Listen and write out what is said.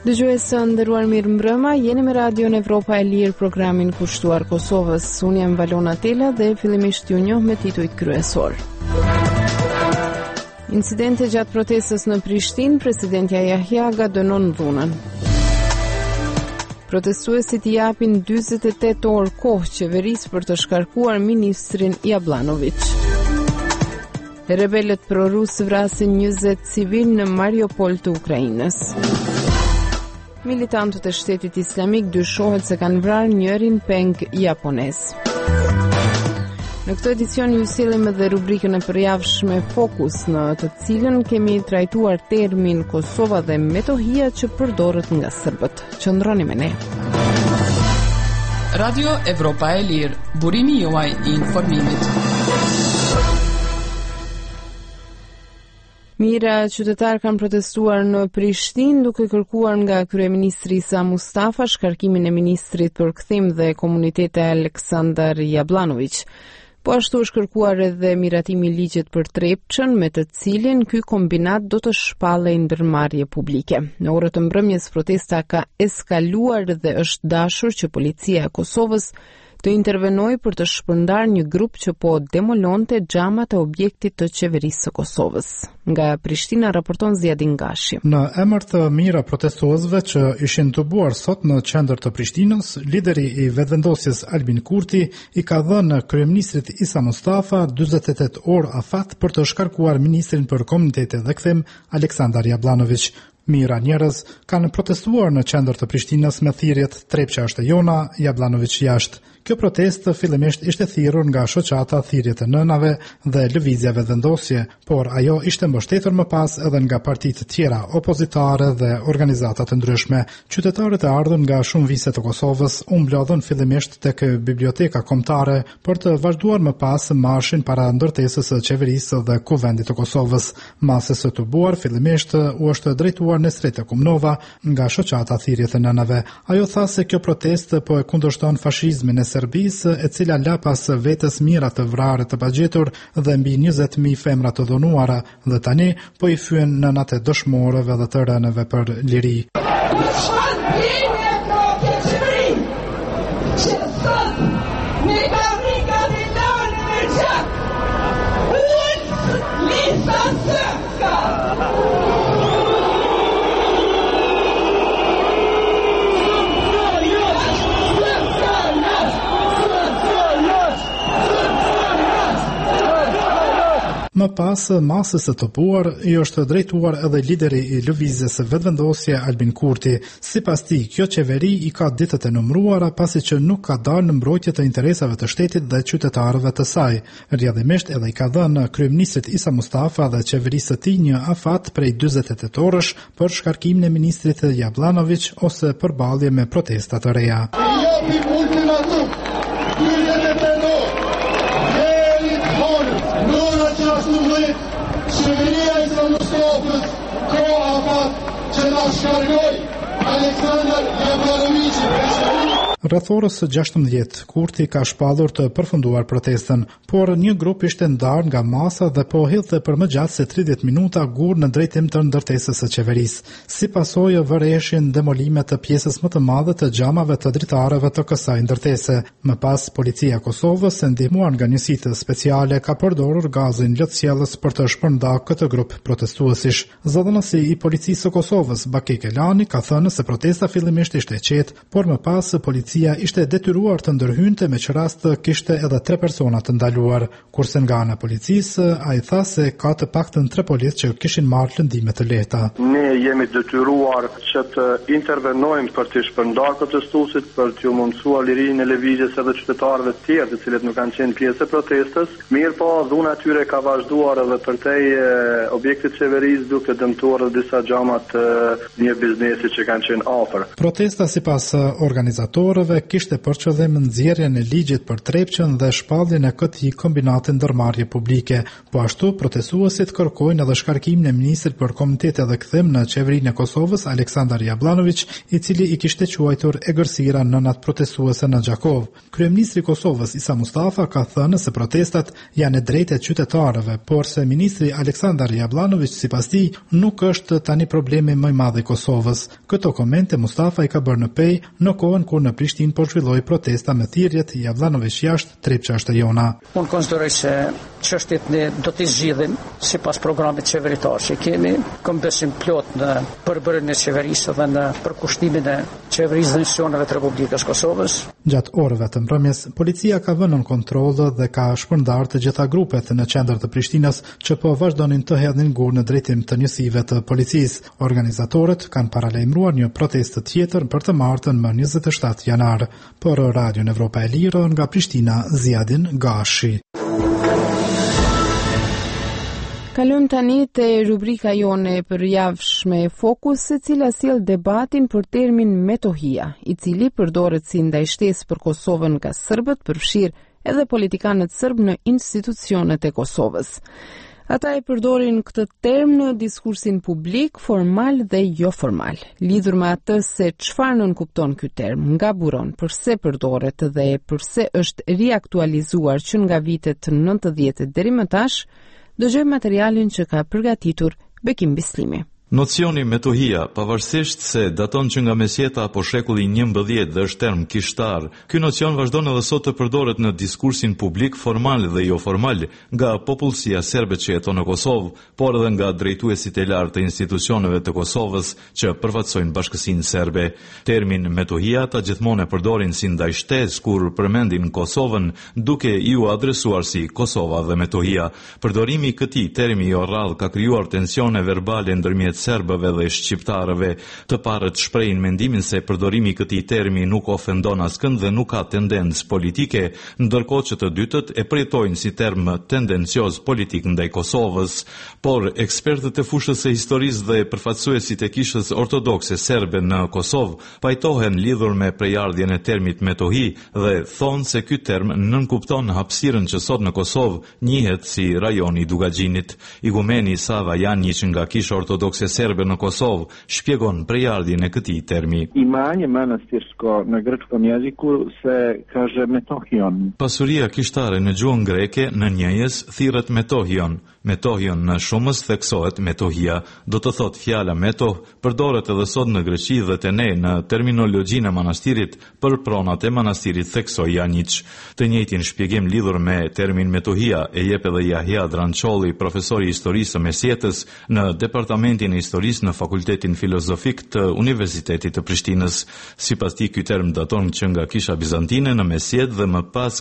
Dëgjues të nderuar, mirë mbrëma, jeni me Radion Evropa e Lirë, programin kushtuar Kosovës. Unë jam Valona Tela dhe fillimisht ju njoh me titujt kryesor. Incidente gjatë protestës në Prishtinë, presidentja Jahjaga dënon dhunën. Protestuesit i japin 48 orë kohë qeverisë për të shkarkuar ministrin Jablanović. Rebelët prorus vrasin 20 civil në Mariupol të Ukrainës. Militantët e shtetit islamik dyshohet se kanë vrarë njërin peng japonez. Në këtë edicion ju sillim edhe rubrikën e përjavshme Fokus, në të cilën kemi trajtuar termin Kosova dhe metohia që përdoret nga serbët. Qëndroni me ne. Radio Evropa e Lirë, burimi juaj i informimit. Mira qytetarë kanë protestuar në Prishtinë duke kërkuar nga kryeministri Isa Mustafa shkarkimin e ministrit për kthim dhe komunitete Aleksandar Jablanović. Po ashtu është kërkuar edhe miratimi i ligjit për Trepçën, me të cilin ky kombinat do të shpallej ndërmarrje publike. Në orët e mbrëmjes protesta ka eskaluar dhe është dashur që policia e Kosovës të intervenoj për të shpërndar një grup që po demolonte xhamat e objektit të qeverisë së Kosovës. Nga Prishtina raporton Zjadin Gashi. Në emër të mira protestuesve që ishin tubuar sot në qendër të Prishtinës, lideri i vetëvendosjes Albin Kurti i ka dhënë kryeministrit Isa Mustafa 48 orë afat për të shkarkuar ministrin për komunitete dhe kthim Aleksandar Jablanović. Mira njerëz kanë protestuar në qendër të Prishtinës me thirrjet Trepça është e jona, Jablanović jashtë. Kjo protestë fillimisht ishte thirrur nga shoqata Thirrjet e Nënave dhe lëvizjeve vendosje, por ajo ishte mbështetur më pas edhe nga partitë tjera opozitare dhe organizata të ndryshme. Qytetarët e ardhur nga shumë vise të Kosovës u mblodhën fillimisht tek biblioteka kombëtare për të vazhduar më pas marshin para ndërtesës së qeverisë dhe kuvendit të Kosovës. Masës së tubuar fillimisht u është drejtuar Nesreta Kumnova nga shoqata Thirrjet e Nënave. Ajo tha se kjo protestë po e kundërshton fashizmin e Serbisë, e cila la pas vetës mira të vrarë të pagjetur dhe mbi 20.000 femra të dhunuara, dhe tani po i fyen nënat e dëshmorëve dhe të rënëve për liri. Më pas masës së tubuar i është drejtuar edhe lideri i lëvizjes së vetëvendosje Albin Kurti. Sipas tij, kjo qeveri i ka ditët e numëruara pasi që nuk ka dalë në mbrojtje të interesave të shtetit dhe qytetarëve të saj. Rrjedhimisht edhe i ka dhënë kryeministrit Isa Mustafa dhe qeverisë së tij një afat prej 48 orësh për shkarkimin e ministrit Jablanović ose përballje me protesta të reja. Qeveria e Isa Mustafës ka afat që na shkarkoj Aleksandar Jablanovićin. Rreth orës 16, Kurti ka shpallur të përfunduar protestën, por një grup ishte ndarë nga masa dhe po hidhte për më gjatë se 30 minuta gur në drejtim të ndërtesës së qeverisë. Si pasojë vëreshin demolime të pjesës më të madhe të xhamave të dritarëve të kësaj ndërtese. Më pas, policia e Kosovës, ndihmuar nga njësitë speciale, ka përdorur gazin lëtësjellës për të shpërndarë këtë grup protestuesish. Zëdhënësi i policisë së Kosovës, Baki Kelani, ka thënë se protesta fillimisht ishte e qetë, por më pas policia ishte detyruar të ndërhynte, me që rast kishte edhe 3 persona të ndaluar, kurse nga ana policisë ai tha se ka të paktën 3 policë që kishin marrë lëndime të lehta. Ne jemi detyruar që të intervenojmë për të shpërndarë protestuesit, për të mundësuar lirinë e lëvizjes edhe qytetarëve të tjerë, të cilët nuk kanë qenë pjesë e protestës. Mirë po, dhuna e tyre ka vazhduar edhe përtej objektit qeverisë, duke dëmtuar edhe disa xhama të një biznesi që kanë qenë afër. Protesta sipas organizatorëve qytetarëve kishte për qëllim nxjerrjen e ligjit për Trepçën dhe shpalljen e këtij kombinati ndërmarrje publike. Po ashtu protestuesit kërkojnë edhe shkarkimin e ministrit për komitete dhe kthim në qeverinë e Kosovës Aleksandar Jablanović, i cili i kishte quajtur egërsira nënat protestuese në Gjakov. Kryeministri i Kosovës Isa Mustafa ka thënë se protestat janë e drejtë e qytetarëve, por se ministri Aleksandar Jablanović sipas tij nuk është tani problemi më i madh i Kosovës. Këto komente Mustafa i ka bërë në Pej në kohën kur në Prishtinë po zhvilloi protesta me thirrjet Jablanović jashtë, Trepça është jona. Unë konsideroj se çështjet ne do t'i zgjidhim sipas programit qeveritar që kemi. Kam besim plot në përbërjen e qeverisë dhe në përkushtimin e qeverisë dhe institucioneve të Republikës Kosovës. Gjatë orëve të mbrëmjes, policia ka vënë në kontroll dhe ka shpërndarë të gjitha grupet në qendër të Prishtinës që po vazhdonin të hedhin gur në drejtim të njësive të policisë. Organizatorët kanë paralajmëruar një protestë tjetër për të martën më 27 janar. Por Radio Evropa e Lirë nga Prishtina, Ziadin Gashi. Kalojmë tani te rubrika jone e përjavshme Fokus, e cila sjell debatin për termin metohia, i cili përdoret si ndajshtesë për Kosovën nga serbët, përfshir edhe politikanët serb në institucionet e Kosovës. Ata e përdorin këtë term në diskursin publik, formal dhe jo formal. Lidhur me atë se çfarë nënkupton ky term, nga buron, përse përdoret dhe përse është riaktualizuar që nga vitet 90 deri më tash, dëgjojmë materialin që ka përgatitur Bekim Bislimi. Nocioni metohia, pavarësisht se daton që nga mesjeta apo shekulli 11 dhe është term kishtar, ky nocion vazhdon edhe sot të përdoret në diskursin publik formal dhe jo formal nga popullsia serbe që jeton në Kosovë, por edhe nga drejtuesit e lartë të institucioneve të Kosovës që përfaqësojnë bashkësinë serbe. Termin metohia ta gjithmonë e përdorin si ndajshtesë kur përmendin Kosovën, duke iu adresuar si Kosova dhe metohia. Përdorimi i këtij termi jo rrallë ka krijuar tensione verbale ndërmjet serbëve dhe shqiptarëve. Të parët shprehin mendimin se përdorimi i këtij termi nuk ofendon askënd dhe nuk ka tendencë politike, ndërkohë që të dytët e përjetojnë si term tendencioz politik ndaj Kosovës. Por ekspertët e fushës së historisë dhe përfaqësuesit e kishës ortodokse serbe në Kosovë pajtohen lidhur me prejardhjen e termit metohi dhe thonë se ky term nënkupton hapësirën që sot në Kosovë njihet si rajoni i Dugaxhinit. Igumeni Sava Janjić nga kisha ortodokse serbe në Kosovë shpjegon prejardhjen e këtij termi. Imanje manastirsko në grečkom jeziku se kaže metohion. Pasuria kishtare në gjuhën greke në njëjës thirret metohion. Metohion në shumës theksohet metohia, do të thot fjala metoh përdoret edhe sot në Greqi dhe te ne në terminologjinë e manastirit për pronat e manastirit theksoi Janjić. Të njëjtin shpjegim lidhur me termin metohia e jep edhe Jahja Drançolli, profesori i historisë së mesjetës në Departamentin e Historisë në Fakultetin Filozofik të Universitetit të Prishtinës. Sipas tij ky term daton që nga kisha bizantine në mesjet dhe më pas